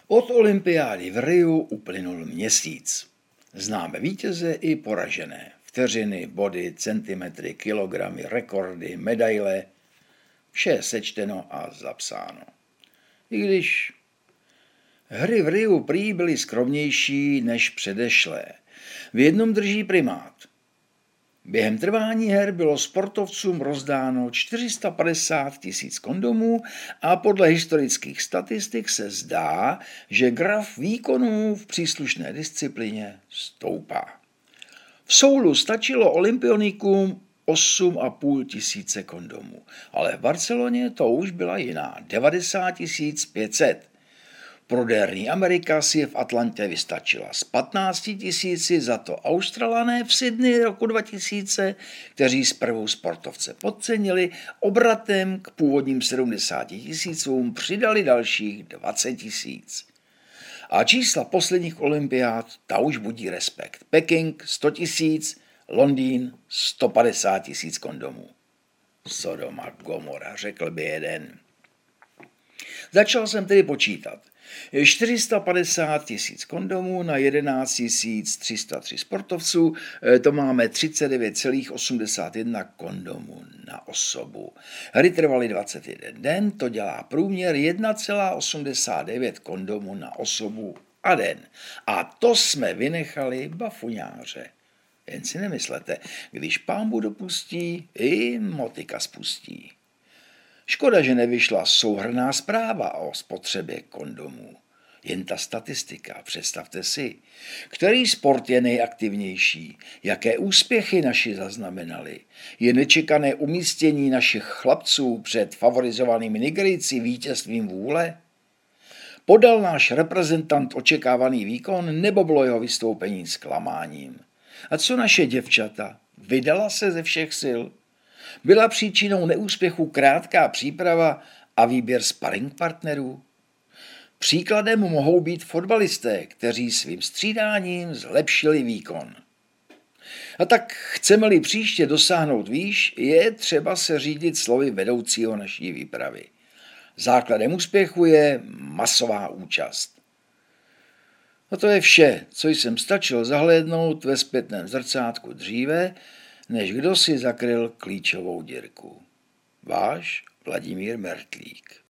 Od olympiády v Riu uplynul měsíc. Známe vítěze i poražené. Vteřiny, body, centimetry, kilogramy, rekordy, medaile. Vše je sečteno a zapsáno. I když hry v Riu prý byly skromnější než předešlé. V jednom drží primát. Během trvání her bylo sportovcům rozdáno 450 000 kondomů a podle historických statistik se zdá, že graf výkonů v příslušné disciplíně stoupá. V Soulu stačilo olympionikům 8 500 kondomů, ale v Barceloně to už byla jiná, 90 500. Prodérní Amerika si v Atlantě vystačila s 15 000, za to Australané v Sydney roku 2000, kteří zprvu sportovce podcenili, obratem k původním 70 000 přidali dalších 20 000. A čísla posledních olympiád, ta už budí respekt. Peking 100 000, Londýn 150 000 kondomů. Sodoma Gomora, řekl by jeden. Začal jsem tedy počítat. 450 000 kondomů na 11 303 sportovců, to máme 39,81 kondomů na osobu. Hry trvaly 21 den, to dělá průměr 1,89 kondomů na osobu a den. A to jsme vynechali bafuňáře. Jen si nemyslete, když pánbůh dopustí, i motika spustí. Škoda, že nevyšla souhrnná zpráva o spotřebě kondomů. Jen ta statistika, představte si, který sport je nejaktivnější, jaké úspěchy naši zaznamenali, je nečekané umístění našich chlapců před favorizovanými Nigerijci vítězstvím vůle? Podal náš reprezentant očekávaný výkon, nebo bylo jeho vystoupení zklamáním? A co naše děvčata? Vydala se ze všech sil? Byla příčinou neúspěchu krátká příprava a výběr sparring partnerů? Příkladem mohou být fotbalisté, kteří svým střídáním zlepšili výkon. A tak chceme-li příště dosáhnout výš, je třeba se řídit slovy vedoucího naší výpravy. Základem úspěchu je masová účast. A to je vše, co jsem stačil zahlédnout ve zpětném zrcátku dříve, než kdo si zakryl klíčovou dírku. Váš Vladimír Mertlík.